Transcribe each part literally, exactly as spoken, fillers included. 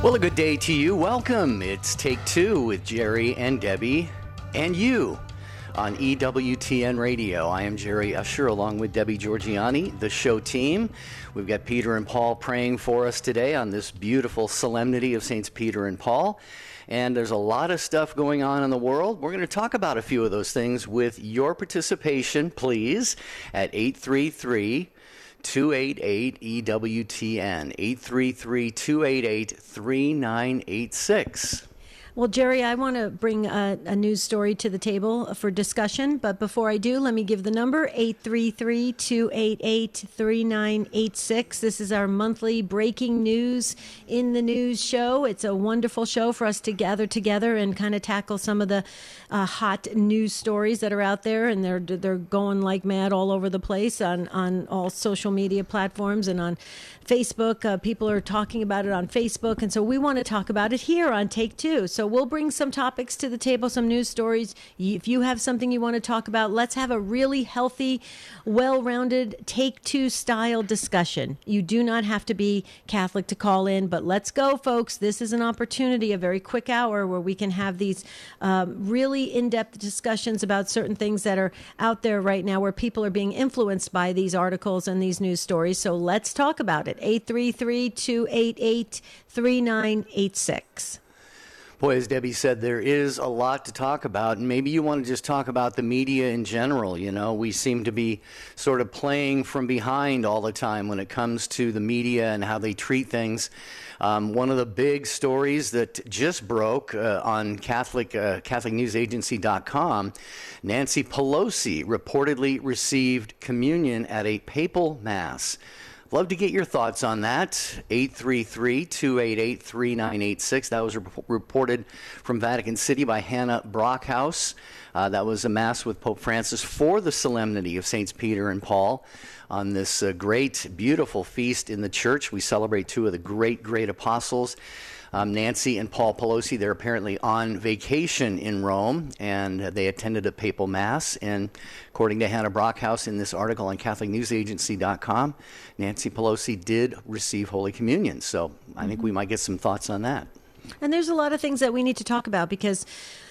Well, a good day to you. Welcome. It's Take Two with Jerry and Debbie and you on E W T N Radio. I am Jerry Usher along with Debbie Georgiani, the show team. We've got Peter and Paul praying for us today on this beautiful solemnity of Saints Peter and Paul. And there's a lot of stuff going on in the world. We're going to talk about a few of those things with your participation, please, at eight three three, two eight eight, E W T N, eight three three, two eight eight, three nine eight six. Well, Jerry, I want to bring a, a news story to the table for discussion, but before I do, let me give the number, eight three three, two eight eight, three nine eight six. This is our monthly breaking news in the news show. It's a wonderful show for us to gather together and kind of tackle some of the uh, hot news stories that are out there, and they're they're going like mad all over the place on, on all social media platforms and on Facebook. Uh, people are talking about it on Facebook, and so we want to talk about it here on Take Two. So we'll bring some topics to the table, some news stories. If you have something you want to talk about, let's have a really healthy, well-rounded Take Two style discussion. You do not have to be Catholic to call in, but let's go, folks. This is an opportunity, a very quick hour where we can have these um, really in-depth discussions about certain things that are out there right now where people are being influenced by these articles and these news stories. So let's talk about it. eight three three, two eight eight, three nine eight six. Boy, as Debbie said, there is a lot to talk about, and maybe you want to just talk about the media in general. You know, we seem to be sort of playing from behind all the time when it comes to the media and how they treat things. Um, one of the big stories that just broke uh, on Catholic uh, Catholic News Agency dot com, Nancy Pelosi reportedly received communion at a papal mass. Love to get your thoughts on that. eight three three, two eight eight, three nine eight six. That was rep- reported from Vatican City by Hannah Brockhouse. Uh, that was a mass with Pope Francis for the solemnity of Saints Peter and Paul on this uh, great, beautiful feast in the church. We celebrate two of the great, great apostles. Um, Nancy and Paul Pelosi, they're apparently on vacation in Rome, and they attended a papal mass. And according to Hannah Brockhouse in this article on Catholic News Agency dot com, Nancy Pelosi did receive Holy Communion. So I think we might get some thoughts on that. And there's a lot of things that we need to talk about because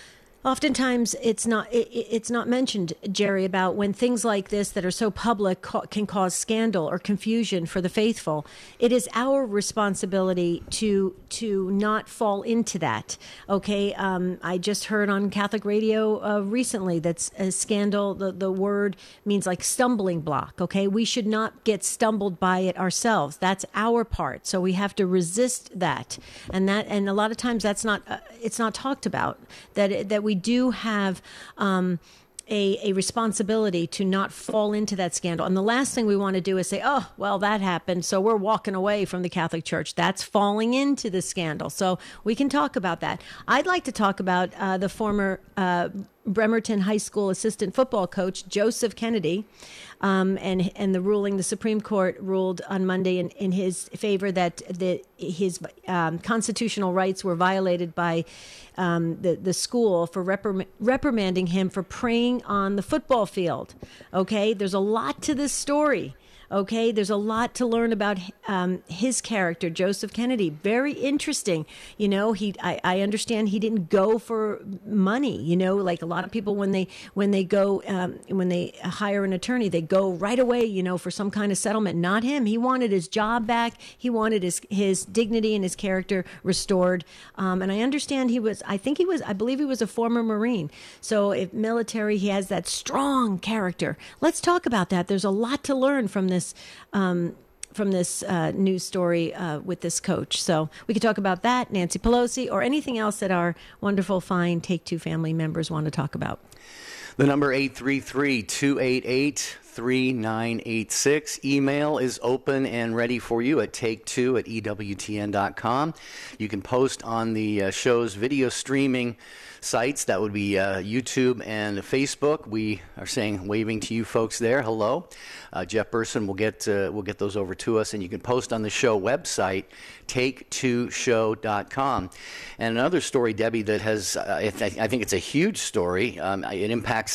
oftentimes it's not it, it's not mentioned, Jerry, about when things like this that are so public ca- can cause scandal or confusion for the faithful. It is our responsibility to to not fall into that. Okay, um, I just heard on Catholic radio uh, recently that's a scandal. The the word means like stumbling block. Okay, we should not get stumbled by it ourselves. That's our part. So we have to resist that, and that and a lot of times that's not uh, it's not talked about that that we. We do have um, a, a responsibility to not fall into that scandal. And the last thing we want to do is say, oh, well, that happened, so we're walking away from the Catholic Church. That's falling into the scandal. So we can talk about that. I'd like to talk about uh, the former uh, Bremerton High School assistant football coach, Joseph Kennedy, um, and and the ruling, the Supreme Court ruled on Monday in, in his favor that the, his um, constitutional rights were violated by um, the, the school for reprim- reprimanding him for praying on the football field. Okay, there's a lot to this story. Okay, there's a lot to learn about um, his character, Joseph Kennedy. Very interesting. You know, he I, I understand he didn't go for money. You know, like a lot of people when they when they go um, when they hire an attorney, they go right away. You know, for some kind of settlement. Not him. He wanted his job back. He wanted his his dignity and his character restored. Um, and I understand he was. I think he was. I believe he was a former Marine. So if military, he has that strong character. Let's talk about that. There's a lot to learn from this. Um, from this uh, news story uh, with this coach. So we could talk about that, Nancy Pelosi, or anything else that our wonderful, fine Take Two family members want to talk about. The number eight three three, two eight eight, three nine eight six. Email is open and ready for you at take two at E W T N dot com. You can post on the uh, show's video streaming sites. That would be uh, YouTube and Facebook. We are saying, waving to you folks there. Hello. Uh, Jeff Burson will get uh, will get those over to us, and you can post on the show website, take two show dot com. And another story, Debbie, that has, uh, I, th- I think it's a huge story. Um, it impacts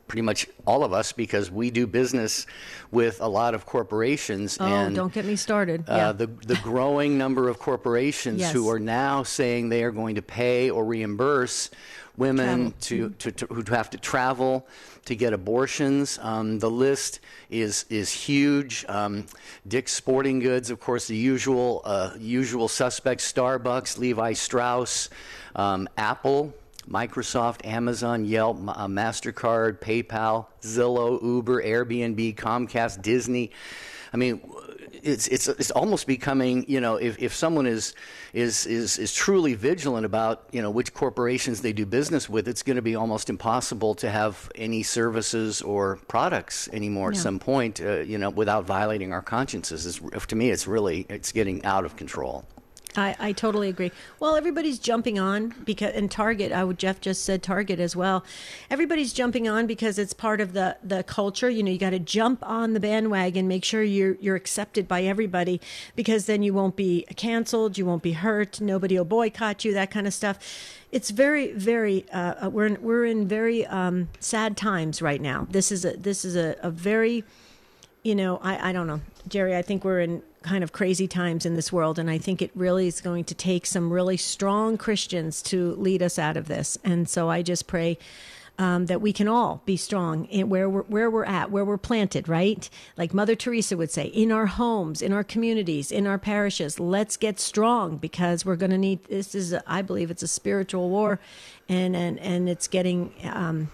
pretty much all of us, because we do business with a lot of corporations. Oh, and, don't get me started. Uh, yeah. the, the growing number of corporations Yes. who are now saying they are going to pay or reimburse women to, to, to who have to travel to get abortions. Um, the list is is huge. Um, Dick's Sporting Goods, of course, the usual uh, usual suspects: Starbucks, Levi Strauss, um, Apple, Microsoft, Amazon, Yelp, uh, MasterCard, PayPal, Zillow, Uber, Airbnb, Comcast, Disney. I mean, it's it's it's almost becoming, you know, if, if someone is is is is truly vigilant about, you know, which corporations they do business with, it's going to be almost impossible to have any services or products anymore Yeah. at some point, uh, you know, without violating our consciences. It's, to me, it's really it's getting out of control. I, I totally agree. Well, everybody's jumping on because, and Target, I would, Jeff just said Target as well. Everybody's jumping on because it's part of the, the culture. You know, you got to jump on the bandwagon, make sure you're, you're accepted by everybody, because then you won't be canceled, you won't be hurt, nobody will boycott you, that kind of stuff. It's very, very, uh, we're in, we're in very um, sad times right now. This is a, this is a, a very, you know, I, I don't know, Jerry, I think we're in kind of crazy times in this world, and I think it really is going to take some really strong Christians to lead us out of this. And so I just pray um, that we can all be strong in where we're, where we're at, where we're planted, right? Like Mother Teresa would say, in our homes, in our communities, in our parishes, let's get strong, because we're going to need, this is, a, I believe it's a spiritual war, and, and, and it's getting, um,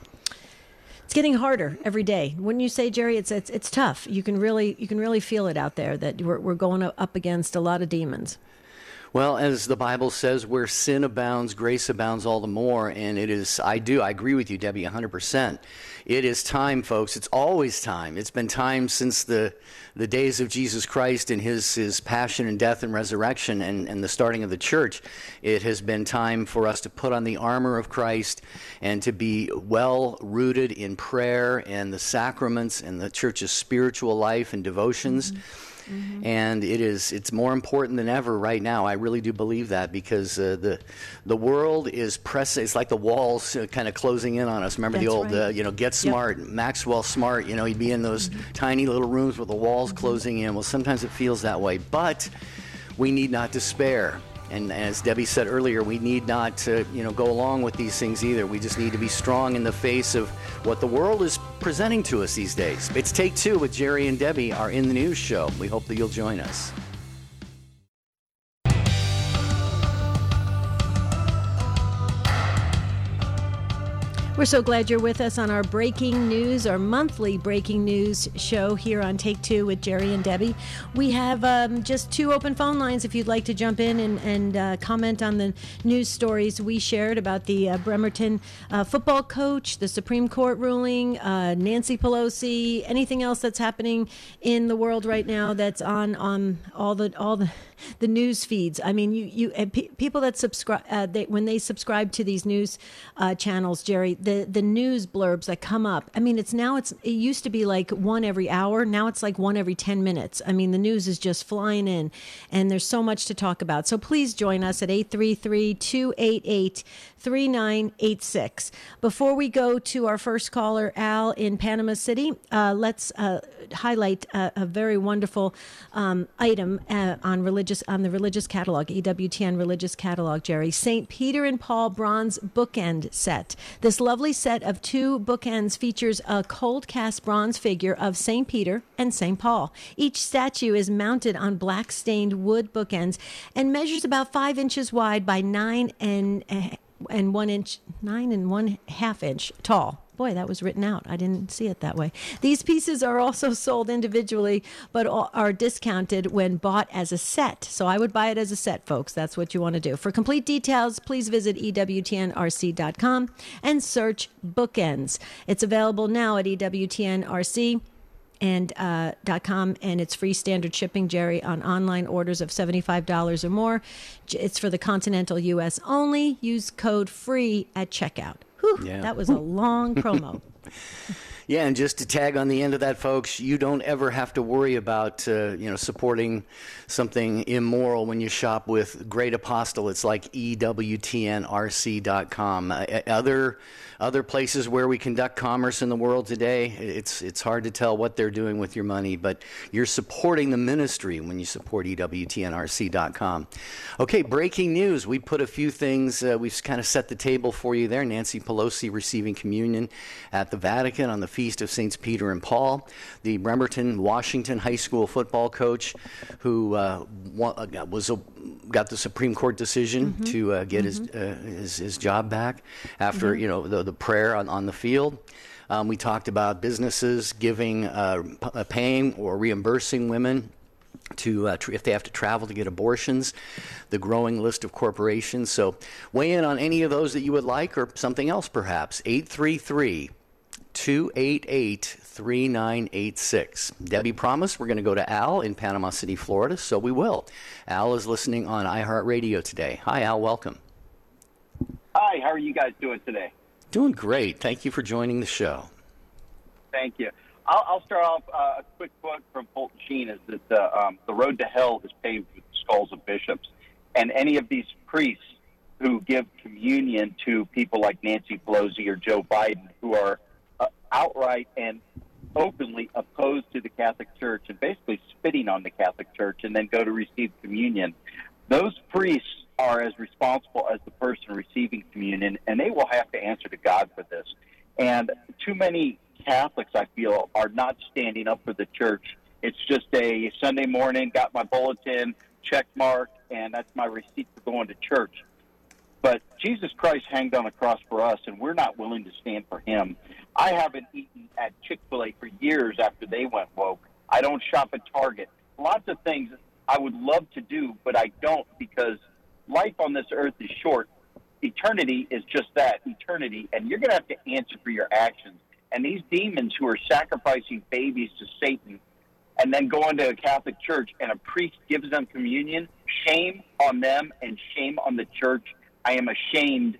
it's getting harder every day. Wouldn't you say, Jerry? It's it's it's tough. You can really you can really feel it out there that we're we're going up against a lot of demons. Well, as the Bible says, where sin abounds, grace abounds all the more. And it is, I do, I agree with you, Debbie, one hundred percent. It is time, folks. It's always time. It's been time since the the days of Jesus Christ and his, his passion and death and resurrection and, and the starting of the church. It has been time for us to put on the armor of Christ and to be well rooted in prayer and the sacraments and the church's spiritual life and devotions. Mm-hmm. Mm-hmm. And it is it's more important than ever right now. I really do believe that, because uh, the the world is pressing. It's like the walls uh, kind of closing in on us. Remember That's the old, right. uh, you know, Get Smart, yep. Maxwell Smart. You know, he'd be in those mm-hmm. tiny little rooms with the walls mm-hmm. closing in. Well, sometimes it feels that way, but we need not despair. And as Debbie said earlier, we need not to, you know, go along with these things either. We just need to be strong in the face of what the world is presenting to us these days. It's Take Two with Jerry and Debbie, our In the News show. We hope that you'll join us. We're so glad you're with us on our breaking news, our monthly breaking news show here on Take Two with Jerry and Debbie. We have um, just two open phone lines if you'd like to jump in and, and uh, comment on the news stories we shared about the uh, Bremerton uh, football coach, the Supreme Court ruling, uh, Nancy Pelosi, anything else that's happening in the world right now that's on on all the all the the news feeds. I mean, you you uh, pe- people that subscribe uh, they, when they subscribe to these news uh, channels, Jerry, the the news blurbs that come up. I mean, it's now it's it used to be like one every hour. Now it's like one every ten minutes. I mean, the news is just flying in, and there's so much to talk about. So please join us at eight three three, two eight eight, three nine eight six. Before we go to our first caller, Al in Panama City, uh, let's uh, highlight a, a very wonderful um, item uh, on religious on the religious catalog, E W T N religious catalog, Jerry. Saint Peter and Paul bronze bookend set. This lovely set of two bookends features a cold cast bronze figure of Saint Peter and Saint Paul. Each statue is mounted on black stained wood bookends and measures about five inches wide by nine and and one inch, nine and one half inch tall. Boy, that was written out. I didn't see it that way. These pieces are also sold individually, but are discounted when bought as a set. So I would buy it as a set, folks. That's what you want to do. For complete details, please visit E W T N R C dot com and search Bookends. It's available now at E W T N R C and uh, .com, and it's free standard shipping, Jerry, on online orders of seventy-five dollars or more. It's for the continental U S only. Use code FREE at checkout. Whew, yeah. That was a long promo. Yeah, and just to tag on the end of that, folks, you don't ever have to worry about uh, you know supporting something immoral when you shop with great apostolates like E W T N R C dot com. Uh, other other places where we conduct commerce in the world today, it's it's hard to tell what they're doing with your money, but you're supporting the ministry when you support E W T N R C dot com. Okay, breaking news. We put a few things, uh, we've kind of set the table for you there. Nancy Pelosi receiving communion at the Vatican on the Feast of Saints Peter and Paul. The Bremerton, Washington high school football coach who uh, was a, got the Supreme Court decision mm-hmm. to uh, get mm-hmm. his, uh, his his job back after mm-hmm. you know the, the prayer on, on the field. Um, we talked about businesses giving, uh, p- paying or reimbursing women to uh, tr- if they have to travel to get abortions, the growing list of corporations. So weigh in on any of those that you would like or something else perhaps. eight three three, two eight eight, three nine eight six. Debbie promised we're going to go to Al in Panama City, Florida, so we will. Al is listening on iHeartRadio today. Hi, Al. Welcome. Hi, how are you guys doing today? Doing great. Thank you for joining the show. Thank you. I'll, I'll start off uh, a quick quote from Fulton Sheen is that the, um, the road to hell is paved with the skulls of bishops. And any of these priests who give communion to people like Nancy Pelosi or Joe Biden who are uh, outright and openly opposed to the Catholic Church and basically spitting on the Catholic Church and then go to receive communion, those priests are as responsible as the person receiving communion, and they will have to answer to God for this. And too many Catholics, I feel, are not standing up for the church. It's just a Sunday morning, got my bulletin, check mark, and that's my receipt for going to church. But Jesus Christ hanged on a cross for us, and we're not willing to stand for him. I haven't eaten at Chick-fil-A for years after they went woke. I don't shop at Target. Lots of things I would love to do, but I don't because life on this earth is short. Eternity is just that, eternity, and you're going to have to answer for your actions. And these demons who are sacrificing babies to Satan and then going to a Catholic church and a priest gives them communion, shame on them and shame on the church. I am ashamed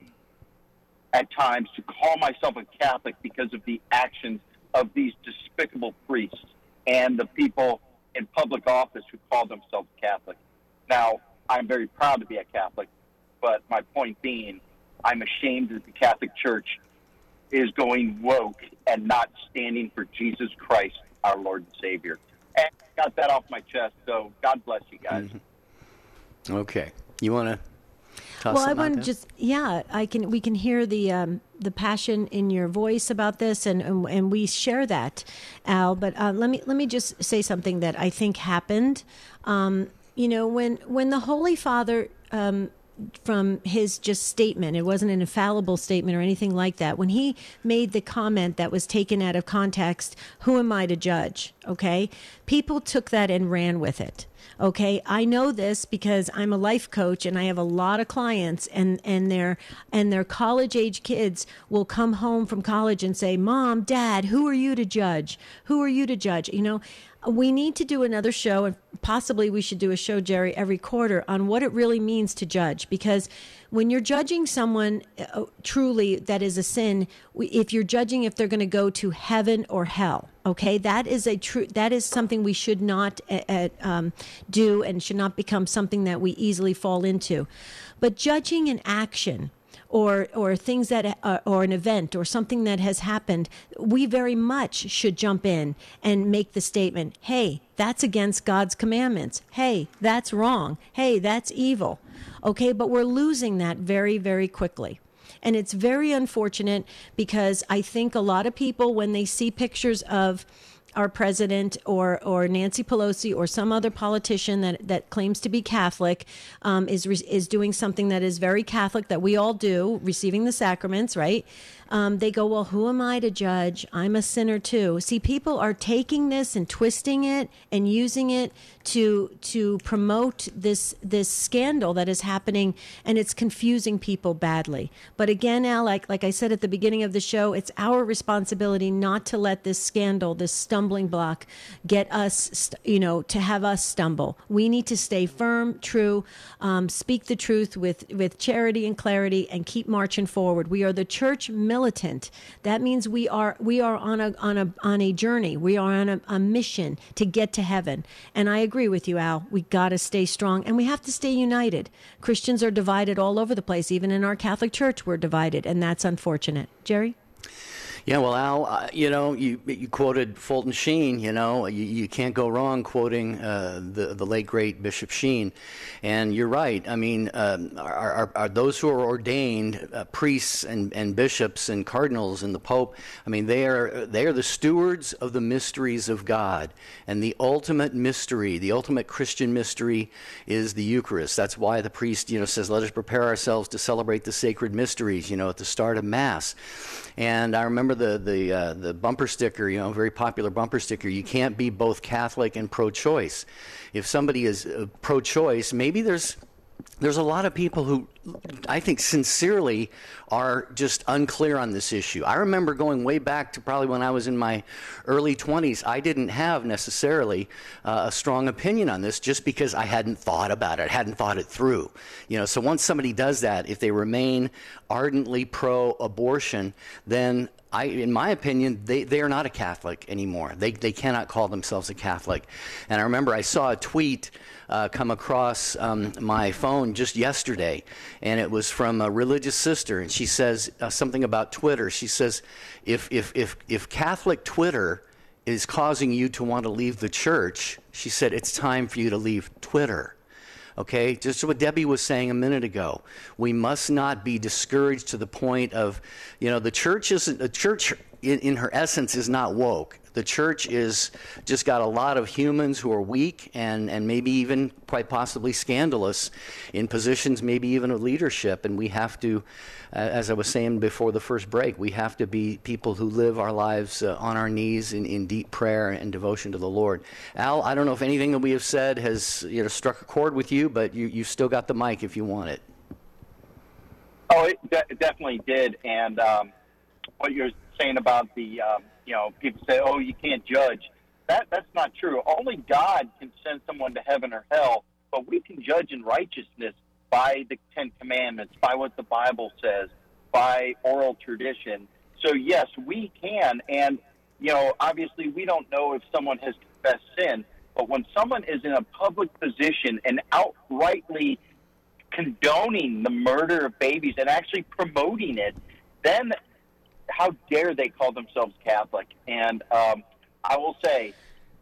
at times to call myself a Catholic because of the actions of these despicable priests and the people in public office who call themselves Catholic. Now, I'm very proud to be a Catholic, but my point being, I'm ashamed that the Catholic Church is going woke and not standing for Jesus Christ, our Lord and Savior. And I got that off my chest, so God bless you guys. Mm-hmm. Okay. You want to toss Well, I want want to just, yeah, I can. We can hear the um, the passion in your voice about this, and and, and we share that, Al. But uh, let me let me just say something that I think happened. Um, you know, when when the Holy Father, um, from his just statement, it wasn't an infallible statement or anything like that. When he made the comment that was taken out of context, who am I to judge? Okay, people took that and ran with it. Okay, I know this because I'm a life coach and I have a lot of clients, and, and their and their college age kids will come home from college and say, "Mom, Dad, who are you to judge? Who are you to judge?" You know, we need to do another show, and possibly we should do a show, Jerry, every quarter on what it really means to judge. Because when you're judging someone uh, truly that is a sin, if you're judging if they're going to go to heaven or hell, okay, that is a true. That is something we should not uh, um, do, and should not become something that we easily fall into. But judging an action, or or things that uh, or an event or something that has happened, we very much should jump in and make the statement, hey, that's against God's commandments. Hey, that's wrong. Hey, that's evil. Okay, but we're losing that very, very quickly. And it's very unfortunate because I think a lot of people, when they see pictures of our president or or Nancy Pelosi or some other politician that, that claims to be Catholic, um, is is doing something that is very Catholic, that we all do, receiving the sacraments, right? Um, they go, well, who am I to judge? I'm a sinner too. See, people are taking this and twisting it and using it to to promote this this scandal that is happening, and it's confusing people badly. But again, Al, like like I said at the beginning of the show, it's our responsibility not to let this scandal, this stumbling block, get us, you know, to have us stumble. We need to stay firm, true, um, speak the truth with with charity and clarity, and keep marching forward. We are the church militant. militant. That means we are we are on a on a on a journey. We are on a, a mission to get to heaven. And I agree with you, Al. We got to stay strong, and we have to stay united. Christians are divided all over the place. Even in our Catholic Church, we're divided, and that's unfortunate. Jerry? Yeah, well, Al, uh, you know, you you quoted Fulton Sheen. You know, you, you can't go wrong quoting uh, the the late great Bishop Sheen, and you're right. I mean, um, are, are, are those who are ordained uh, priests and, and bishops and cardinals and the Pope? I mean, they are they are the stewards of the mysteries of God, and the ultimate mystery, the ultimate Christian mystery, is the Eucharist. That's why the priest, you know, says, "Let us prepare ourselves to celebrate the sacred mysteries." You know, at the start of Mass, and I remember the the uh, the bumper sticker, you know, very popular bumper sticker. You can't be both Catholic and pro-choice. If somebody is uh, pro-choice, maybe there's there's a lot of people who I think sincerely are just unclear on this issue. I remember going way back to probably when I was in my early twenties. I didn't have necessarily uh, a strong opinion on this just because I hadn't thought about it, hadn't thought it through. You know, so once somebody does that, if they remain ardently pro-abortion, then I, in my opinion, they, they are not a Catholic anymore. They they cannot call themselves a Catholic. And I remember I saw a tweet uh, come across um, my phone just yesterday, and it was from a religious sister, and she says uh, something about Twitter. She says, if if if if Catholic Twitter is causing you to want to leave the church, she said it's time for you to leave Twitter. Okay, just what Debbie was saying a minute ago. We must not be discouraged to the point of, you know, the church isn't, the church in, in her essence is not woke. The church is just got a lot of humans who are weak and, and maybe even quite possibly scandalous in positions, maybe even of leadership. And we have to, uh, as I was saying before the first break, we have to be people who live our lives uh, on our knees in, in deep prayer and devotion to the Lord. Al, I don't know if anything that we have said has, you know, struck a chord with you, but you, you've still got the mic if you want it. Oh, it de- definitely did. And um, what you're saying about the, um, you know, people say, oh, you can't judge. That That's not true. Only God can send someone to heaven or hell, but we can judge in righteousness by the Ten Commandments, by what the Bible says, by oral tradition. So, yes, we can. And, you know, obviously we don't know if someone has confessed sin, but when someone is in a public position and outrightly condoning the murder of babies and actually promoting it, then how dare they call themselves Catholic? And um, I will say,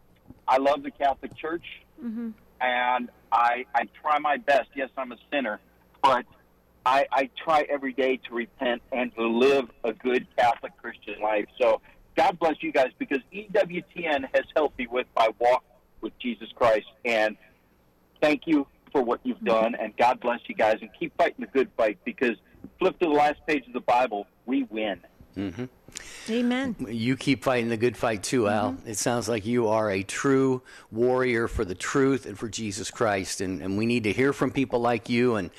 I love the Catholic Church, mm-hmm. and I, I try my best. Yes, I'm a sinner, but I, I try every day to repent and to live a good Catholic Christian life. So God bless you guys, because E W T N has helped me with my walk with Jesus Christ. And thank you for what you've done, and God bless you guys, and keep fighting the good fight, because flip to the last page of the Bible, we win. Mm-hmm. Amen. You keep fighting the good fight too, Al. Mm-hmm. It sounds like you are a true warrior for the truth and for Jesus Christ, and, and we need to hear from people like you, and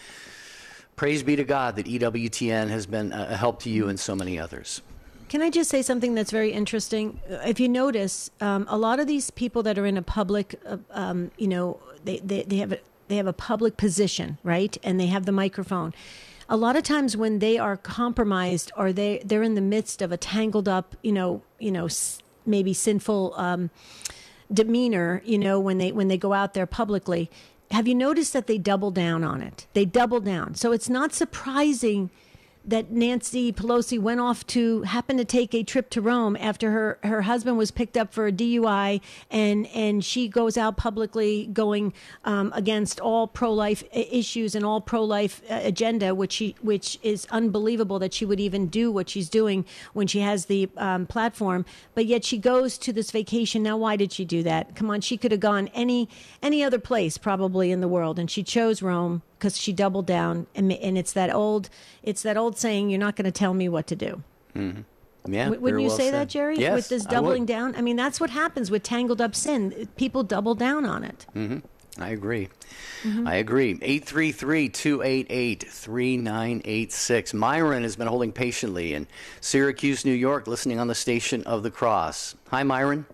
praise be to God that E W T N has been a help to you and so many others. Can I just say something that's very interesting? If you notice, um, a lot of these people that are in a public, uh, um, you know, they, they, they have a, they have a public position, right? And they have the microphone. A lot of times when they are compromised, or they they're in the midst of a tangled up, you know, you know, maybe sinful um, demeanor, you know, when they when they go out there publicly, have you noticed that they double down on it? They double down. So it's not surprising that Nancy Pelosi went off to happen to take a trip to Rome after her, her husband was picked up for a D U I, and, and she goes out publicly going um, against all pro-life issues and all pro-life agenda, which she which is unbelievable that she would even do what she's doing when she has the um, platform. But yet she goes to this vacation. Now, why did she do that? Come on, she could have gone any any other place probably in the world, and she chose Rome because she doubled down, and, and it's that old, it's that old saying, "You're not going to tell me what to do." Mm-hmm. Yeah, wouldn't you well say said. that, Jerry? Yes, with this doubling I down, I mean, that's what happens with tangled up sin. People double down on it. Mm-hmm. I agree. Mm-hmm. I agree. eight three three, two eight eight, three nine eight six. Myron has been holding patiently in Syracuse, New York, listening on the Station of the Cross. Hi, Myron.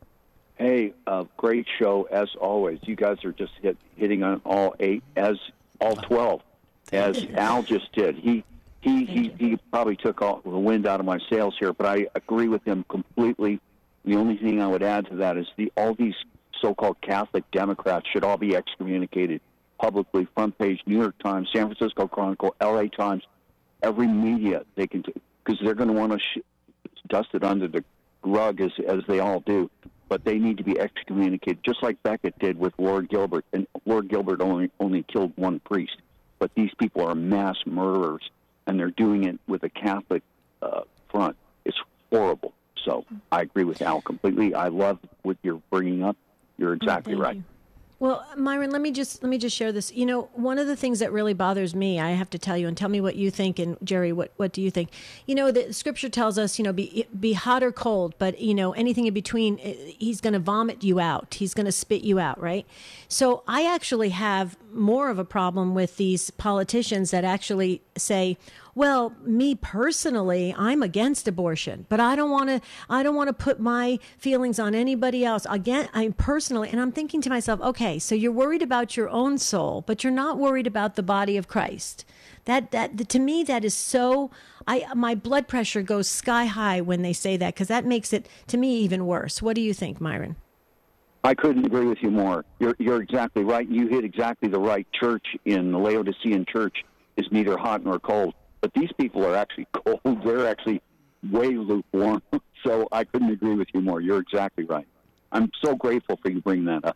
Hey, uh, great show as always. You guys are just hit, hitting on all eight, as all twelve, as Al just did. He he, Thank he, you. he probably took all the wind out of my sails here, but I agree with him completely. The only thing I would add to that is the all these so-called Catholic Democrats should all be excommunicated publicly, front page, New York Times, San Francisco Chronicle, L A Times, every media they can, because they're going to want to sh- dust it under the rug as as they all do. But they need to be excommunicated, just like Becket did with Lord Gilbert. And Lord Gilbert only only killed one priest, but these people are mass murderers, and they're doing it with a Catholic uh, front. It's horrible. So I agree with Al completely. I love what you're bringing up. You're exactly Thank right. you. Well, Myron, let me just let me just share this. You know, one of the things that really bothers me, I have to tell you, and tell me what you think, and Jerry, what, what do you think? You know, the Scripture tells us, you know, be be hot or cold, but you know, anything in between, he's going to vomit you out. He's going to spit you out, right? So I actually have more of a problem with these politicians that actually say, well, me personally, I'm against abortion, but I don't want to. I don't want to put my feelings on anybody else. Again, I'm personally, and I'm thinking to myself, okay, so you're worried about your own soul, but you're not worried about the body of Christ. That that to me, that is so. I my blood pressure goes sky high when they say that, because that makes it to me even worse. What do you think, Myron? I couldn't agree with you more. You're you're exactly right. You hit exactly the right church in the Laodicean church. Is neither hot nor cold. But these people are actually cold. They're actually way lukewarm. So I couldn't agree with you more. You're exactly right. I'm so grateful for you bringing that up.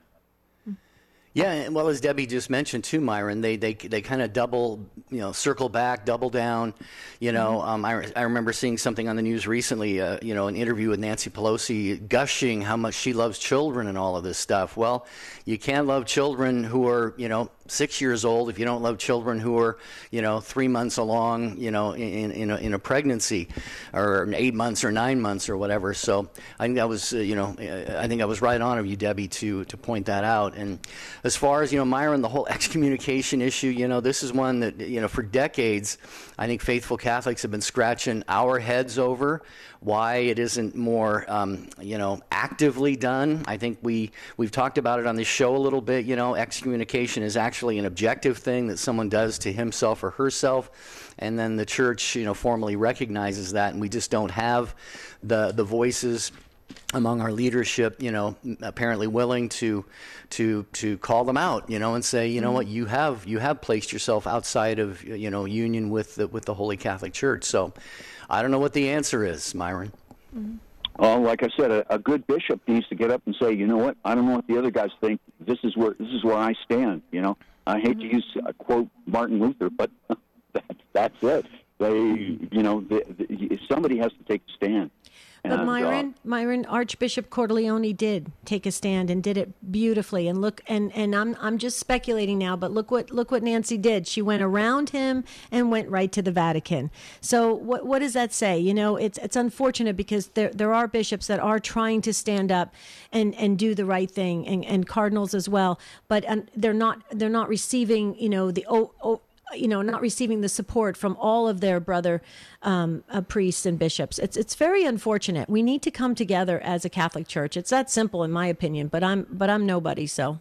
Yeah, well, as Debbie just mentioned too, Myron, they they they kind of double, you know, circle back, double down. You know, um, I I remember seeing something on the news recently, uh, you know, an interview with Nancy Pelosi gushing how much she loves children and all of this stuff. Well, you can't love children who are, you know, six years old if you don't love children who are, you know, three months along, you know, in in a, in a pregnancy, or eight months or nine months or whatever. So I think that was, uh, you know, I think I was right on of you, Debbie, to to point that out. And as far as, you know, Myron, the whole excommunication issue, you know, this is one that, you know, for decades, I think faithful Catholics have been scratching our heads over why it isn't more, um, you know, actively done. I think we, we've talked about it on this show a little bit. You know, excommunication is actually an objective thing that someone does to himself or herself, and then the church, you know, formally recognizes that, and we just don't have the the voices among our leadership, you know, apparently willing to to to call them out, you know, and say, you know what, you have you have placed yourself outside of, you know, union with the with the Holy Catholic Church. So I don't know what the answer is, Myron. Mm-hmm. Well, like I said, a, a good bishop needs to get up and say, you know what, I don't know what the other guys think. This is where this is where I stand. You know, I hate mm-hmm. to use a quote Martin Luther, but that's that's it. They, you know, the, the, somebody has to take a stand. But And, Myron, uh, Myron, Archbishop Cordileone did take a stand and did it beautifully. And look, and, and I'm I'm just speculating now, but look what look what Nancy did. She went around him and went right to the Vatican. So what what does that say? You know, it's it's unfortunate because there there are bishops that are trying to stand up and, and do the right thing, and, and cardinals as well. But um, they're not they're not receiving, you know, the oh, oh you know, not receiving the support from all of their brother um, uh, priests and bishops. It's it's very unfortunate. We need to come together as a Catholic Church. It's that simple, in my opinion. But I'm but I'm nobody, so.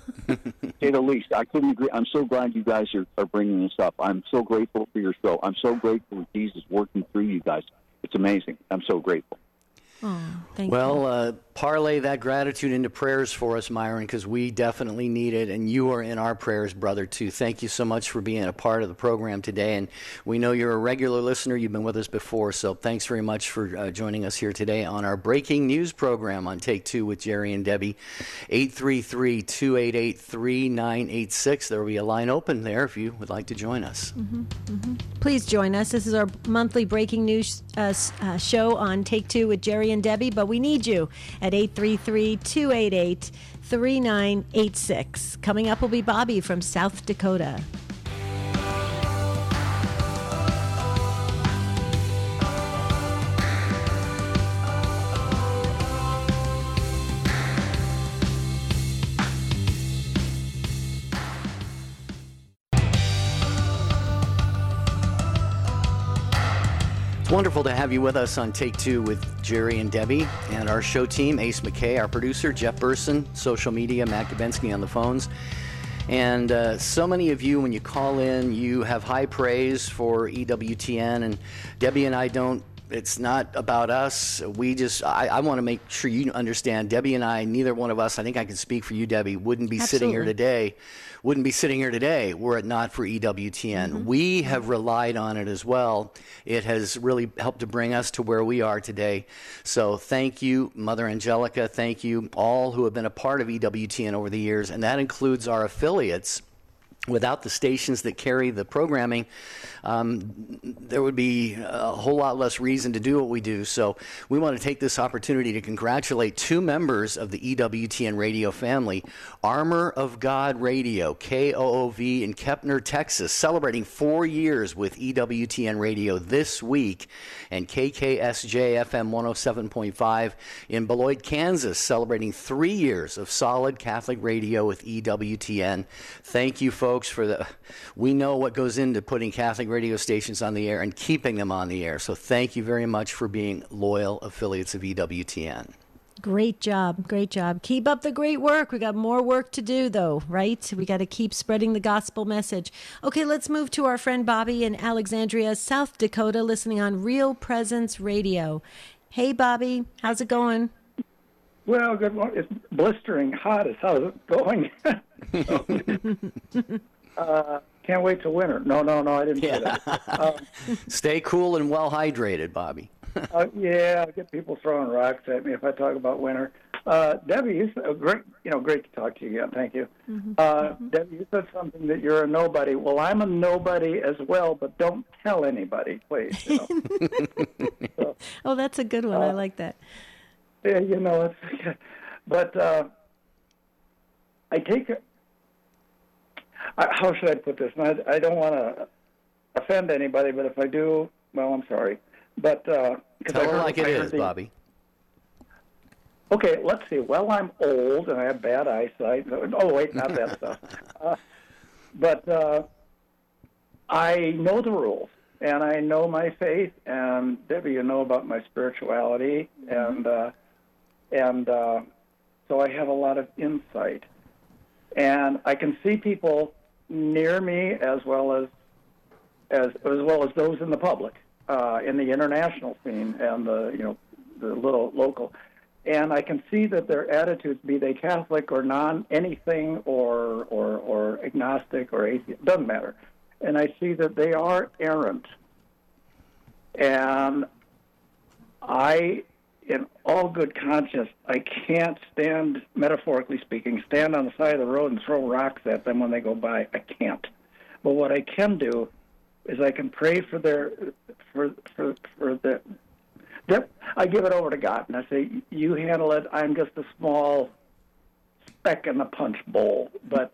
Say the least. I couldn't agree. I'm so glad you guys are, are bringing this up. I'm so grateful for your show. I'm so grateful for Jesus working through you guys. It's amazing. I'm so grateful. Oh, thank well, you. Well, uh, parlay that gratitude into prayers for us, Myron, because we definitely need it, and you are in our prayers, brother, too. Thank you so much for being a part of the program today, and we know you're a regular listener. You've been with us before, so thanks very much for uh, joining us here today on our breaking news program on Take Two with Jerry and Debbie. eight three three, two eight eight, three nine eight six. There will be a line open there if you would like to join us. Mm-hmm, mm-hmm. Please join us. This is our monthly breaking news uh, uh, show on Take Two with Jerry and Debbie, but we need you at eight three three, two eight eight, three nine eight six. Coming up will be Bobby from South Dakota. Wonderful to have you with us on Take Two with Jerry and Debbie and our show team, Ace McKay, our producer, Jeff Burson, social media, Matt Gabensky on the phones. And uh, so many of you, when you call in, you have high praise for E W T N. And Debbie and I don't, it's not about us. We just, I, I want to make sure you understand, Debbie and I, neither one of us, I think I can speak for you, Debbie, wouldn't be Absolutely. sitting here today, wouldn't be sitting here today were it not for E W T N. Mm-hmm. We have relied on it as well. It has really helped to bring us to where we are today. So thank you, Mother Angelica. Thank you, all who have been a part of E W T N over the years, and that includes our affiliates. Without the stations that carry the programming, um, there would be a whole lot less reason to do what we do. So we want to take this opportunity to congratulate two members of the E W T N radio family, Armor of God Radio, K O O V in Kepner, Texas, celebrating four years with E W T N radio this week, and K K S J F M one oh seven point five in Beloit, Kansas, celebrating three years of solid Catholic radio with E W T N. Thank you, folks. Folks, for the, we know what goes into putting Catholic radio stations on the air and keeping them on the air. So thank you very much for being loyal affiliates of E W T N. Great job. Great job. Keep up the great work. We got more work to do, though, right? We got to keep spreading the gospel message. Okay, let's move to our friend Bobby in Alexandria, South Dakota, listening on Real Presence Radio. Hey, Bobby. How's it going? Well, good morning. It's blistering hot. Is how's it going? uh, can't wait till winter. No, no, no, I didn't yeah. say that. Um, Stay cool and well hydrated, Bobby. uh, yeah, I get people throwing rocks at me if I talk about winter. Uh, Debbie, you said, great, you know, great to talk to you again. Thank you. Mm-hmm. Uh, Mm-hmm. Debbie, you said something that you're a nobody. Well, I'm a nobody as well, but don't tell anybody, please. You know? so, oh, that's a good one. uh, I like that. Yeah, you know, it's, but uh, I take, I, how should I put this? And I, I don't want to offend anybody, but if I do, well, I'm sorry. But uh, Tell I it heard, like it I is, the, Bobby. Okay, let's see. Well, I'm old and I have bad eyesight. Oh, wait, not that stuff. Uh, but uh, I know the rules. And I know my faith, and Debbie, you know about my spirituality, and uh, and uh, so I have a lot of insight, and I can see people near me as well as as as well as those in the public, uh, in the international scene and the you know the little local, and I can see that their attitudes, be they Catholic or non anything or or or agnostic or atheist, doesn't matter. And I see that they are errant. And I, in all good conscience, I can't stand, metaphorically speaking, stand on the side of the road and throw rocks at them when they go by. I can't. But what I can do is I can pray for their, for for for the, the I give it over to God, and I say, you handle it. I'm just a small speck in the punch bowl. But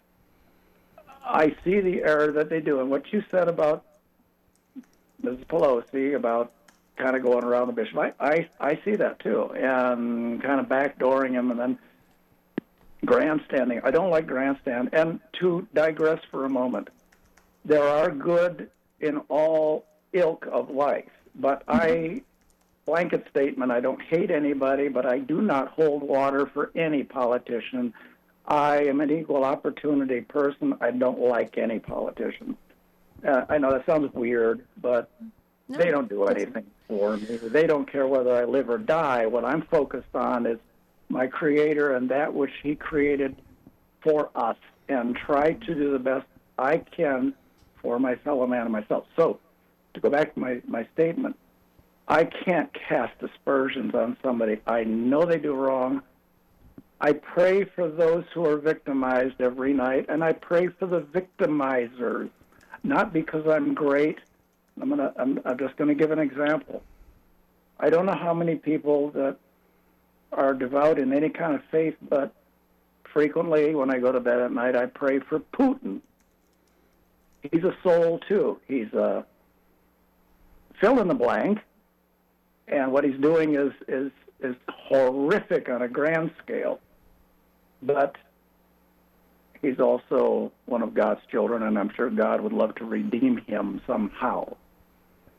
I see the error that they do. And what you said about Missus Pelosi, about kind of going around the bishop, I, I, I see that too, and kind of backdooring him and then grandstanding. I don't like grandstand. And to digress for a moment, there are good in all ilk of life, but I, blanket statement, I don't hate anybody, but I do not hold water for any politician. I am an equal opportunity person. I don't like any politician. Uh, I know that sounds weird, but no, they don't do anything for me. They don't care whether I live or die. What I'm focused on is my Creator and that which He created for us, and try to do the best I can for my fellow man and myself. So, to go back to my, my statement, I can't cast aspersions on somebody. I know they do wrong. I pray for those who are victimized every night, and I pray for the victimizers, not because I'm great. I'm gonna. I'm, I'm just going to give an example. I don't know how many people that are devout in any kind of faith, but frequently when I go to bed at night, I pray for Putin. He's a soul too. He's a fill in the blank, and what he's doing is is is horrific on a grand scale. But he's also one of God's children, and I'm sure God would love to redeem him somehow.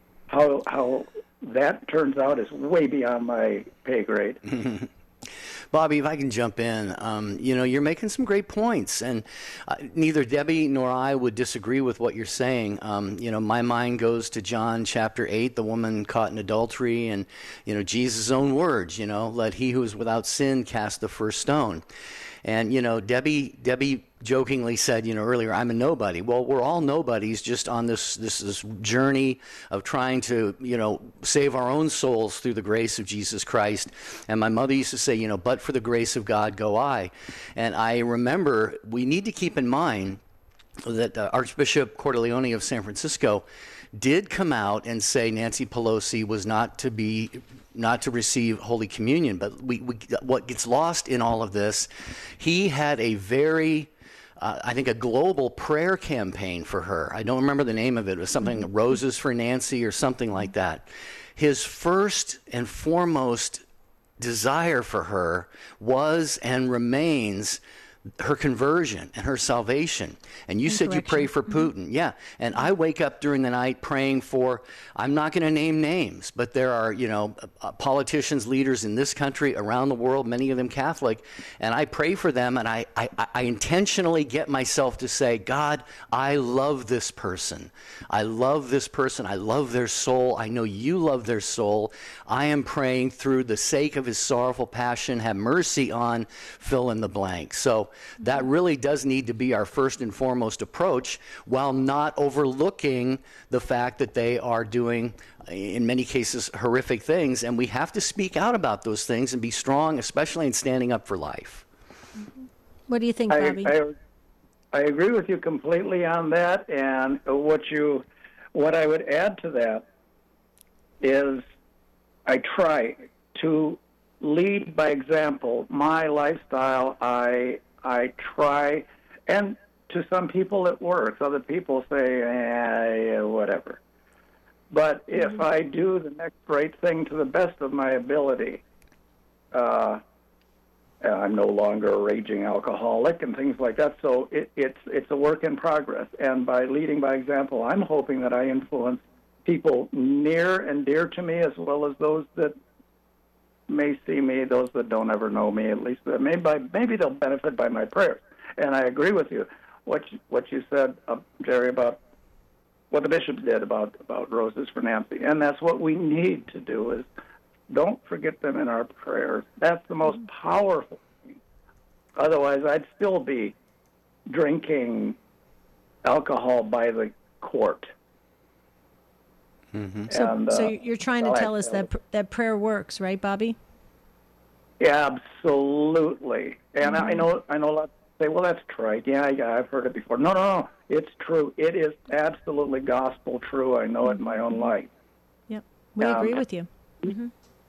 How how that turns out is way beyond my pay grade. Bobby, if I can jump in, um, you know, you're making some great points, and uh, neither Debbie nor I would disagree with what you're saying. Um, you know, my mind goes to John chapter eight, the woman caught in adultery, and, you know, Jesus' own words, you know, let he who is without sin cast the first stone. And, you know, Debbie Debbie jokingly said, you know, earlier, I'm a nobody. Well, we're all nobodies just on this, this this journey of trying to, you know, save our own souls through the grace of Jesus Christ. And my mother used to say, you know, but for the grace of God go I. And I remember we need to keep in mind that uh, Archbishop Cordileone of San Francisco did come out and say Nancy Pelosi was not to be not to receive Holy Communion. But we, we what gets lost in all of this, he had a very Uh, I think a global prayer campaign for her. I don't remember the name of it. It was something Roses for Nancy or something like that. His first and foremost desire for her was and remains her conversion and her salvation. And you said you pray for Putin. Mm-hmm. Yeah. And I wake up during the night praying for, I'm not going to name names, but there are, you know, uh, politicians, leaders in this country, around the world, many of them Catholic, and I pray for them, and I, I, I intentionally get myself to say, God, I love this person. I love this person. I love their soul. I know you love their soul. I am praying through the sake of his sorrowful passion, have mercy on fill in the blank. So that really does need to be our first and foremost approach, while not overlooking the fact that they are doing, in many cases, horrific things. And we have to speak out about those things and be strong, especially in standing up for life. What do you think, Bobby? I, I, I agree with you completely on that. And what you, what I would add to that is I try to lead by example. My lifestyle, I I try, and to some people it works. Other people say, eh, whatever. But if I do the next right thing to the best of my ability, uh, I'm no longer a raging alcoholic and things like that. So it, it's it's a work in progress. And by leading by example, I'm hoping that I influence people near and dear to me, as well as those that may see me, those that don't ever know me, at least maybe, by, maybe they'll benefit by my prayers. And I agree with you, what you, what you said, uh, Jerry, about what the bishops did about, about Roses for Nancy. And that's what we need to do, is don't forget them in our prayers. That's the most powerful thing. Otherwise, I'd still be drinking alcohol by the quart. Mm-hmm. So, and, uh, so you're trying to well, tell us that pr- that prayer works, right, Bobby? Yeah, absolutely. And Mm-hmm. I know I know a lot say, well, that's trite. Yeah, yeah, I've heard it before. No, no, no. It's true. It is absolutely gospel true. I know it in my own life. Yep, we Um, agree with you. Mm-hmm.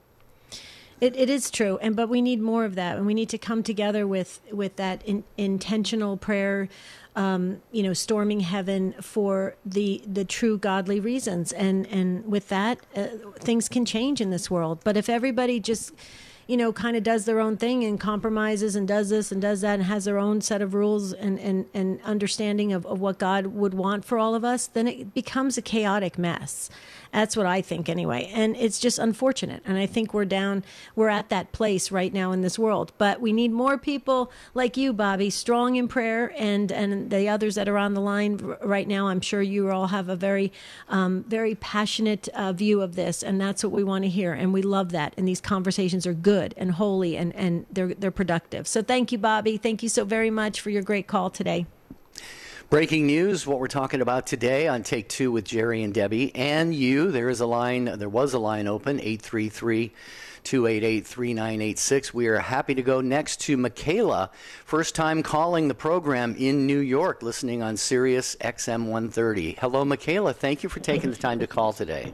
It it is true, and but we need more of that, and we need to come together with with that in, intentional prayer. Um, you know, storming heaven for the the true godly reasons, and and with that, uh, things can change in this world. But if everybody just, you know, kind of does their own thing and compromises and does this and does that and has their own set of rules and and, and understanding of, of what God would want for all of us, then it becomes a chaotic mess. That's what I think anyway. And it's just unfortunate. And I think we're down, we're at that place right now in this world. But we need more people like you, Bobby, strong in prayer, and, and the others that are on the line right now. I'm sure you all have a very, um, very passionate uh, view of this. And that's what we want to hear. And we love that. And these conversations are good and holy, and, and they're, they're productive. So thank you, Bobby. Thank you so very much for your great call today. Breaking news, what we're talking about today on Take Two with Jerry and Debbie and you. There is a line, there was a line open, eight three three, two eight eight, three nine eight six. We are happy to go next to Michaela, first time calling the program in New York, listening on Sirius X M one thirty. Hello, Michaela. Thank you for taking the time to call today.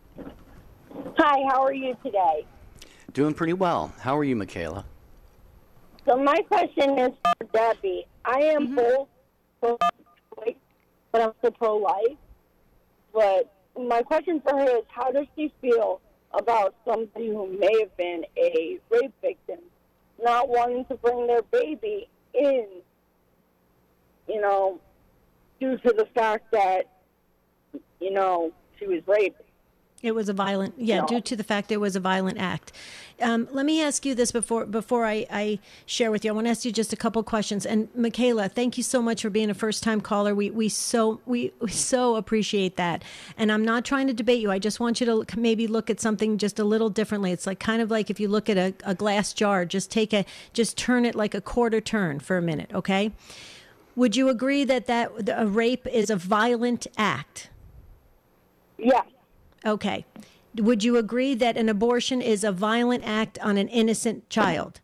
Hi, how are you today? Doing pretty well. How are you, Michaela? So my question is for Debbie. I am mm-hmm. both pro-choice, but I'm still pro-life. But my question for her is, how does she feel about somebody who may have been a rape victim not wanting to bring their baby in, you know, due to the fact that, you know, she was raped? It was a violent, yeah, No. due to the fact it was a violent act. Um, let me ask you this before before I, I share with you. I want to ask you just a couple questions. And Michaela, thank you so much for being a first time caller. We we so we, we so appreciate that. And I'm not trying to debate you. I just want you to maybe look at something just a little differently. It's like kind of like if you look at a, a glass jar, just take a just turn it like a quarter turn for a minute, okay? Would you agree that that a rape is a violent act? Yes. Okay. Would you agree that an abortion is a violent act on an innocent child?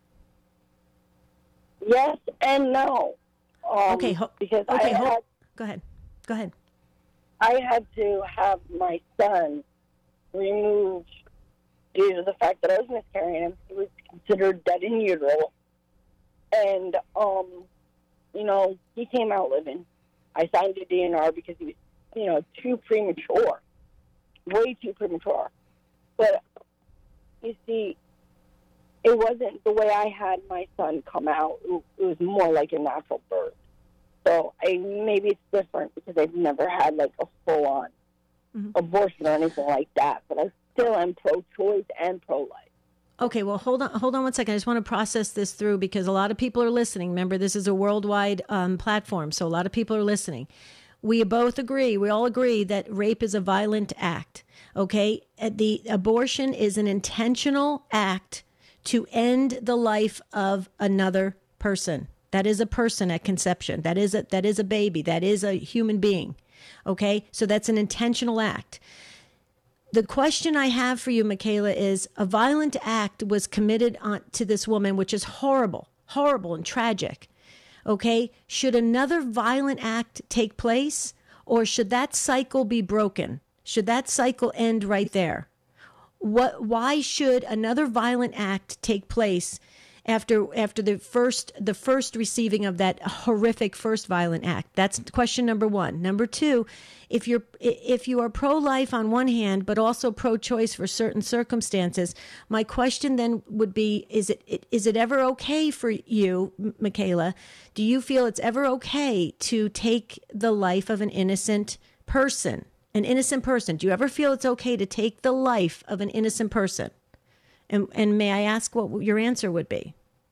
Yes and no. Um, Okay. Ho- because okay. I Ho- had, go ahead. Go ahead. I had to have my son removed due to the fact that I was miscarrying him. He was considered dead in utero. And, um, you know, he came out living. I signed a D N R because he was, you know, too premature. Way too premature. But, you see, it wasn't the way I had my son come out. It was more like a natural birth. So I, maybe it's different because I've never had, like, a full-on mm-hmm. abortion or anything like that. But I still am pro-choice and pro-life. Okay, well, hold on, hold on one second. I just want to process this through because a lot of people are listening. Remember, this is a worldwide um, platform, so a lot of people are listening. We both agree, we all agree that rape is a violent act, okay? The abortion is an intentional act to end the life of another person. That is a person at conception. That is a, that is a baby. That is a human being, okay? So that's an intentional act. The question I have for you, Michaela, is a violent act was committed on, to this woman, which is horrible, horrible and tragic. Okay, should another violent act take place, or should that cycle be broken? Should that cycle end right there? What? Why should another violent act take place after after the first the first receiving of that horrific first violent act? That's question number one. Number two, if you're if you are pro-life on one hand but also pro-choice for certain circumstances, my question then would be: Is it is it ever okay for you, Michaela? Do you feel it's ever okay to take the life of an innocent person? An innocent person. Do you ever feel it's okay to take the life of an innocent person? And and may I ask what your answer would be?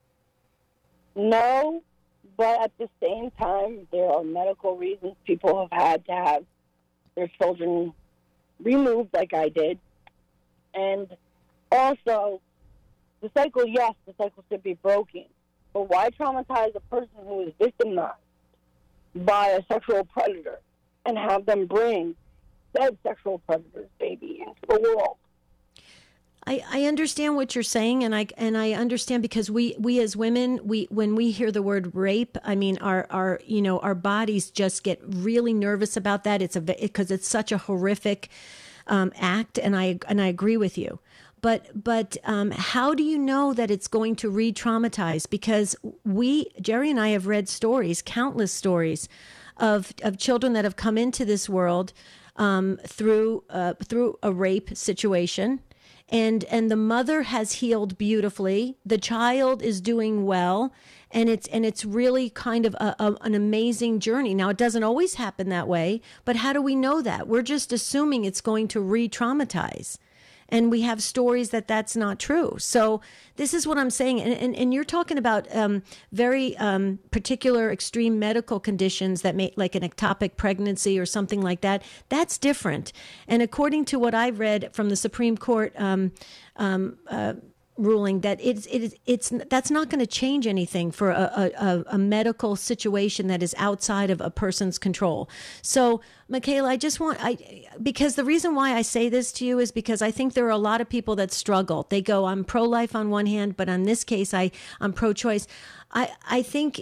No, but at the same time, there are medical reasons people have had to have their children removed, like I did. And also, the cycle, yes, the cycle should be broken. But why traumatize a person who is victimized by a sexual predator and have them bring said sexual predator's baby into the world? I, I understand what you're saying, and I and I understand because we, we as women, we when we hear the word rape, I mean our, our you know our bodies just get really nervous about that. It's a because it's such a horrific um, act, and I and I agree with you. But but um, how do you know that it's going to re-traumatize? Because we, Jerry and I, have read stories, countless stories, of of children that have come into this world um, through uh, through a rape situation. And and the mother has healed beautifully. The child is doing well, and it's and it's really kind of a, a, an amazing journey. Now, it doesn't always happen that way, but how do we know that? We're just assuming it's going to re-traumatize. And we have stories that that's not true. So this is what I'm saying. And, and, and you're talking about um, very um, particular extreme medical conditions that may, like an ectopic pregnancy or something like that. That's different. And according to what I've read from the Supreme Court um, um, uh, ruling, that it's it, it's that's not going to change anything for a, a, a medical situation that is outside of a person's control. So, Michaela, I just want I because the reason why I say this to you is because I think there are a lot of people that struggle. They go, I'm pro-life on one hand, but on this case, I I'm pro-choice. I I think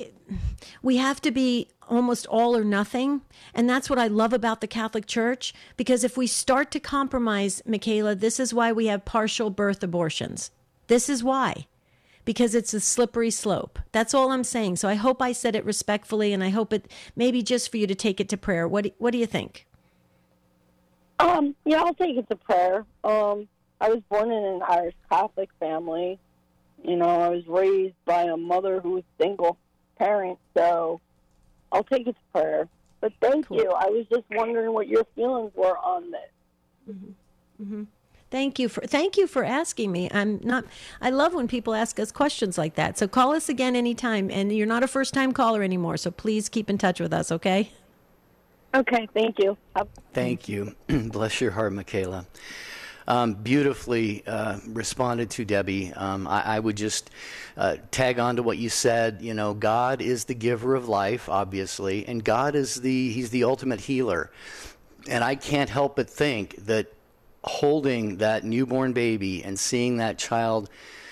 we have to be almost all or nothing. And that's what I love about the Catholic Church, because if we start to compromise, Michaela, this is why we have partial birth abortions. This is why, because it's a slippery slope. That's all I'm saying. So I hope I said it respectfully, and I hope it maybe just for you to take it to prayer. What do, what do you think? Um, yeah, I'll take it to prayer. Um, I was born in an Irish Catholic family. You know, I was raised by a mother who was single parent, so I'll take it to prayer. But thank cool. you. I was just wondering what your feelings were on this. Mm-hmm. Mm-hmm. Thank you for thank you for asking me. I'm not. I love when people ask us questions like that. So call us again anytime, and you're not a first time caller anymore. So please keep in touch with us, okay? Okay, thank you. Thank you. Bless your heart, Michaela. Um, beautifully uh, responded to, Debbie. Um, I, I would just uh, tag on to what you said. You know, God is the giver of life, obviously, and God is the He's the ultimate healer. And I can't help but think that holding that newborn baby and seeing that child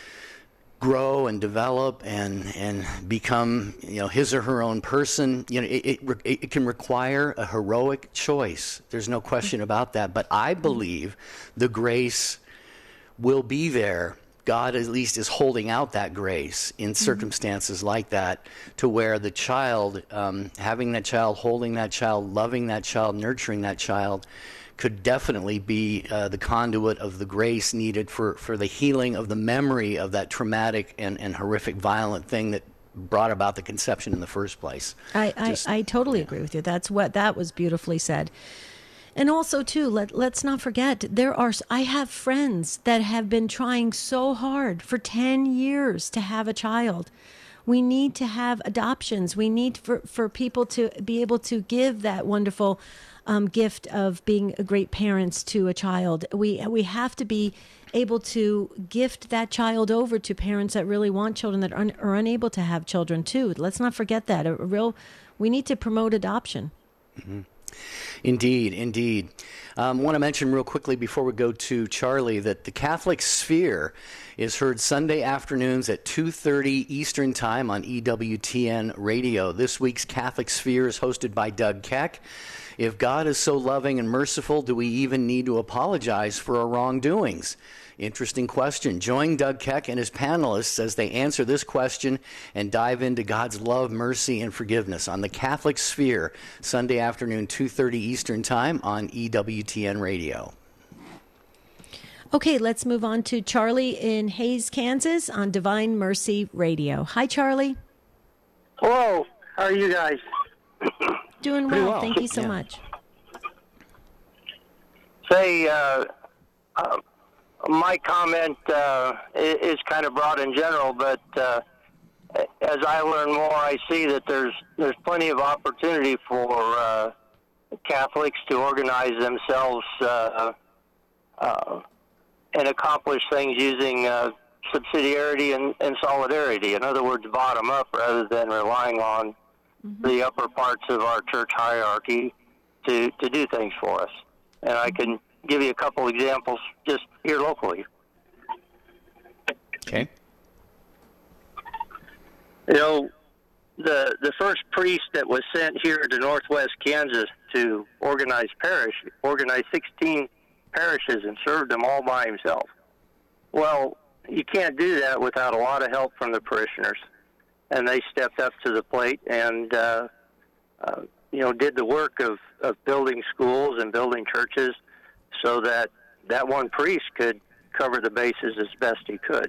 grow and develop and and become, you know, his or her own person, you know, it, it, it can require a heroic choice. There's no question about that. But I believe the grace will be there. God at least is holding out that grace in circumstances mm-hmm. like that, to where the child, um, having that child, holding that child, loving that child, nurturing that child, could definitely be uh, the conduit of the grace needed for, for the healing of the memory of that traumatic and, and horrific, violent thing that brought about the conception in the first place. I, Just, I, I totally yeah. agree with you. That's what that was beautifully said. And also, too, let, let's not forget, there are, I have friends that have been trying so hard for ten years to have a child. We need to have adoptions. We need for, for people to be able to give that wonderful um, gift of being great parents to a child. We we have to be able to gift that child over to parents that really want children, that are, are unable to have children, too. Let's not forget that. A real, we need to promote adoption. Mm-hmm. Indeed, indeed. I um, want to mention real quickly before we go to Charlie that the Catholic Sphere is heard Sunday afternoons at two thirty Eastern Time on E W T N Radio. This week's Catholic Sphere is hosted by Doug Keck. If God is so loving and merciful, do we even need to apologize for our wrongdoings? Interesting question. Join Doug Keck and his panelists as they answer this question and dive into God's love, mercy, and forgiveness on the Catholic Sphere, Sunday afternoon, two thirty Eastern Time on E W T N Radio. Okay, let's move on to Charlie in Hayes, Kansas on Divine Mercy Radio. Hi, Charlie. Hello. How are you guys? Doing well. well. Thank you so Yeah. much. Say, uh, uh, my comment uh, is kind of broad in general, but uh, as I learn more, I see that there's there's plenty of opportunity for uh, Catholics to organize themselves uh, uh, and accomplish things using uh, subsidiarity and, and solidarity. In other words, bottom up rather than relying on mm-hmm. the upper parts of our church hierarchy to, to do things for us. And I can give you a couple examples just here locally. Okay. You know, the the first priest that was sent here to Northwest Kansas to organize parish, organized sixteen parishes and served them all by himself. Well, you can't do that without a lot of help from the parishioners. And they stepped up to the plate and, uh, uh, you know, did the work of, of building schools and building churches so that that one priest could cover the bases as best he could.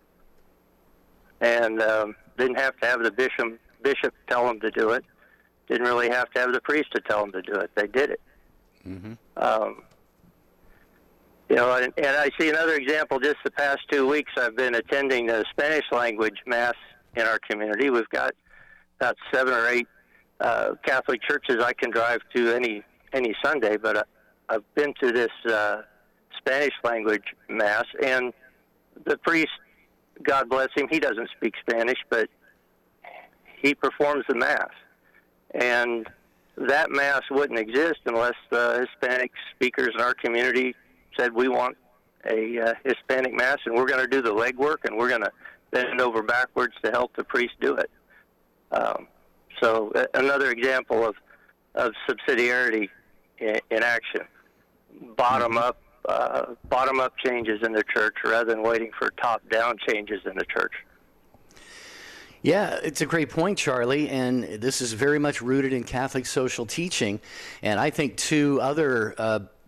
And um, didn't have to have the bishop, bishop tell him to do it. Didn't really have to have the priest to tell him to do it. They did it. Mm-hmm. Um, you know, and, and I see another example. Just the past two weeks, I've been attending the Spanish language mass in our community. We've got about seven or eight uh, Catholic churches I can drive to any any Sunday, but I, I've been to this uh, Spanish language mass, and the priest, God bless him, he doesn't speak Spanish, but he performs the mass. And that mass wouldn't exist unless the Hispanic speakers in our community said, we want a uh, Hispanic mass, and we're going to do the legwork, and we're going to bend over backwards to help the priest do it. Um, so uh, another example of, of subsidiarity in, in action. Bottom up, uh, bottom up changes in the church rather than waiting for top down changes in the church. Yeah, it's a great point, Charlie, and this is very much rooted in Catholic social teaching. And I think two other uh,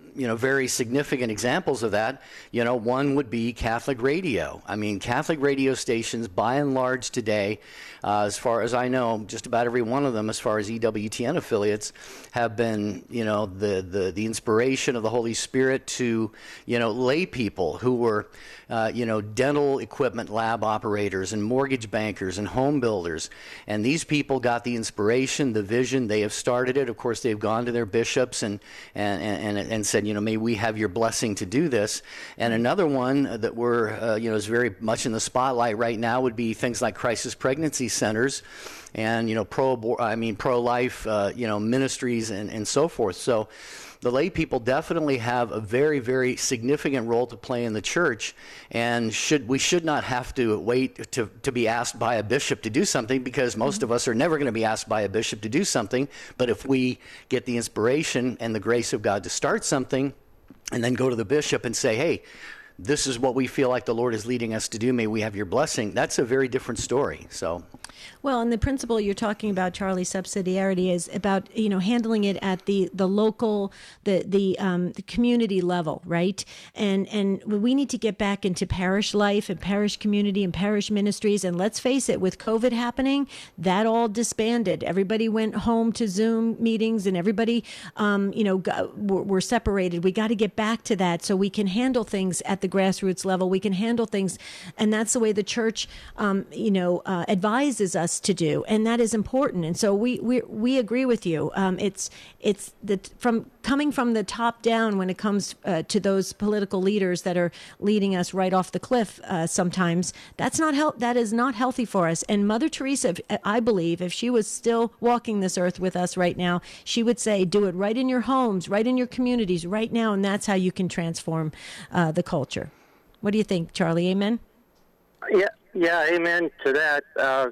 you know, very significant examples of that. You know, one would be Catholic radio. I mean, Catholic radio stations, by and large today, uh, as far as I know, just about every one of them, as far as E W T N affiliates, have been, you know, the, the, the inspiration of the Holy Spirit to, you know, lay people who were, uh, you know, dental equipment lab operators and mortgage bankers and home builders. And these people got the inspiration, the vision. They have started it. Of course, they've gone to their bishops and, and, and, and said, you know, may we have your blessing to do this. And another one that we're, uh, you know, is very much in the spotlight right now would be things like crisis pregnancy centers and, you know, pro, I mean, pro-life, uh, you know, ministries and, and so forth. So the lay people definitely have a very, very significant role to play in the church, and should we should not have to wait to, to be asked by a bishop to do something, because most mm-hmm. of us are never going to be asked by a bishop to do something. But if we get the inspiration and the grace of God to start something, and then go to the bishop and say, hey, this is what we feel like the Lord is leading us to do, may we have your blessing, that's a very different story. So, well, and the principle you're talking about, Charlie, subsidiarity, is about, you know, handling it at the, the local, the the, um, the community level, right? And and we need to get back into parish life and parish community and parish ministries. And let's face it, with COVID happening, that all disbanded. Everybody went home to Zoom meetings, and everybody, um, you know, got, were, were separated. We got to get back to that so we can handle things at the grassroots level. We can handle things, and that's the way the church, um, you know, uh, advises us to do, and that is important. And so we we we agree with you. Um, it's it's the from coming from the top down when it comes uh, to those political leaders that are leading us right off the cliff. Uh, sometimes that's not hel- that is not healthy for us. And Mother Teresa, I believe, if she was still walking this earth with us right now, she would say, "Do it right in your homes, right in your communities, right now," and that's how you can transform uh, the culture. What do you think, Charlie? Amen? Yeah, yeah, amen to that. Uh,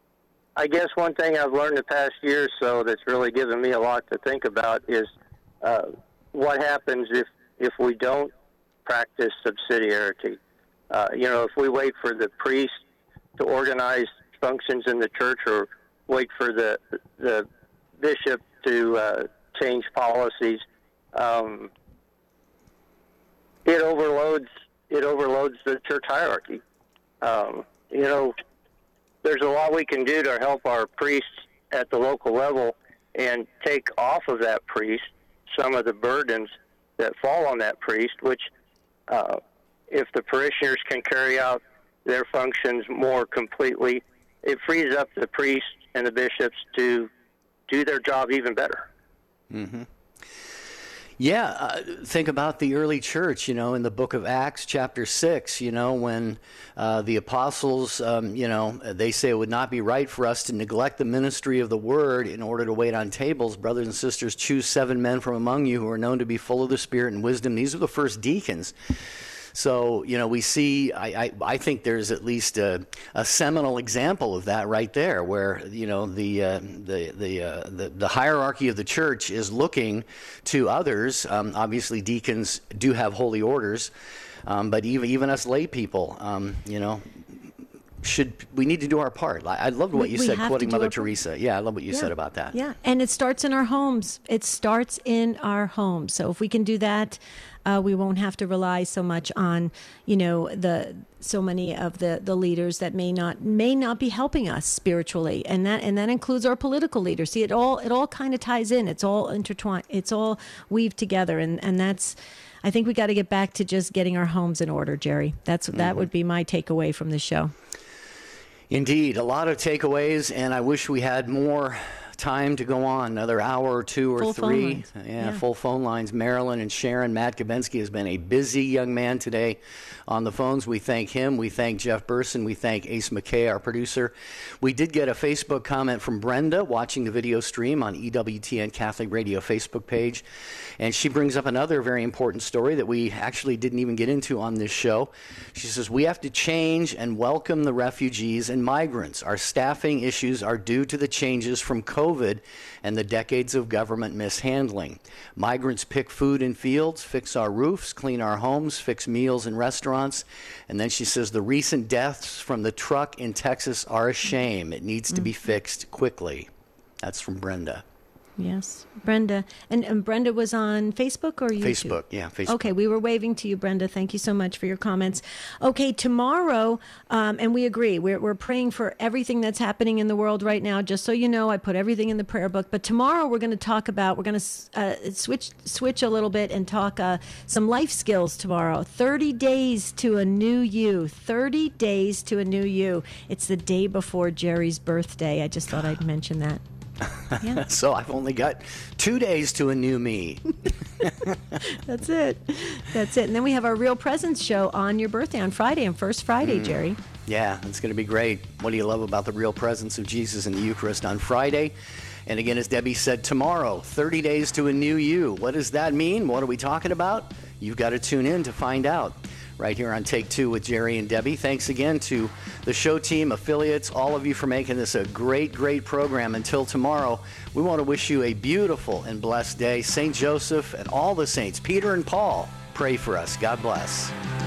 I guess one thing I've learned the past year or so that's really given me a lot to think about is uh, what happens if, if we don't practice subsidiarity. Uh, you know, if we wait for the priest to organize functions in the church, or wait for the the bishop to uh, change policies, um, it overloads it overloads the church hierarchy. Um, you know, there's a lot we can do to help our priests at the local level and take off of that priest some of the burdens that fall on that priest, which uh, if the parishioners can carry out their functions more completely, it frees up the priests and the bishops to do their job even better. Mm-hmm. Yeah, uh, think about the early church, you know, in the book of Acts, chapter six, you know, when uh, the apostles, um, you know, they say it would not be right for us to neglect the ministry of the word in order to wait on tables. Brothers and sisters, choose seven men from among you who are known to be full of the Spirit and wisdom. These are the first deacons. So, you know, we see, I, I, I think there's at least a, a seminal example of that right there, where, you know, the uh, the the, uh, the the hierarchy of the church is looking to others. Um, obviously, deacons do have holy orders, um, but even even us lay people, um, you know, should we need to do our part. I, I loved what you we said, quoting Mother part. Teresa. Yeah, I love what you yeah. said about that. Yeah, and it starts in our homes. It starts in our homes. So if we can do that, uh, we won't have to rely so much on, you know, the so many of the, the leaders that may not may not be helping us spiritually, and that and that includes our political leaders. See, it all it all kind of ties in. It's all intertwined. It's all weaved together, and and that's. I think we got to get back to just getting our homes in order, Jerry. That's mm-hmm. that would be my takeaway from the show. Indeed, a lot of takeaways, and I wish we had more time to go on, another hour or two or full three. Phone yeah, yeah, full phone lines. Marilyn and Sharon. Matt Gabensky has been a busy young man today on the phones. We thank him. We thank Jeff Burson. We thank Ace McKay, our producer. We did get a Facebook comment from Brenda watching the video stream on E W T N Catholic Radio Facebook page, and she brings up another very important story that we actually didn't even get into on this show. She says, we have to change and welcome the refugees and migrants. Our staffing issues are due to the changes from COVID and the decades of government mishandling. Migrants pick food in fields, fix our roofs, clean our homes, fix meals in restaurants. And then she says, the recent deaths from the truck in Texas are a shame. It needs to be fixed quickly. That's from Brenda. Yes, Brenda. And, and Brenda was on Facebook or YouTube? Facebook, yeah, Facebook. Okay, we were waving to you, Brenda. Thank you so much for your comments. Okay, tomorrow, um, and we agree, we're, we're praying for everything that's happening in the world right now. Just so you know, I put everything in the prayer book. But tomorrow we're going to talk about, we're going to uh, switch switch a little bit and talk uh, some life skills tomorrow. thirty days to a new you. thirty days to a new you. It's the day before Jerry's birthday. I just thought I'd mention that. Yeah. So I've only got two days to a new me. That's it. That's it. And then we have our Real Presence show on your birthday on Friday, on First Friday, Mm. Jerry. Yeah, it's going to be great. What do you love about the real presence of Jesus in the Eucharist on Friday? And again, as Debbie said, tomorrow, thirty days to a new you. What does that mean? What are we talking about? You've got to tune in to find out. Right here on Take Two with Jerry and Debbie. Thanks again to the show team, affiliates, all of you for making this a great, great program. Until tomorrow, we want to wish you a beautiful and blessed day. Saint Joseph and all the saints, Peter and Paul, pray for us. God bless.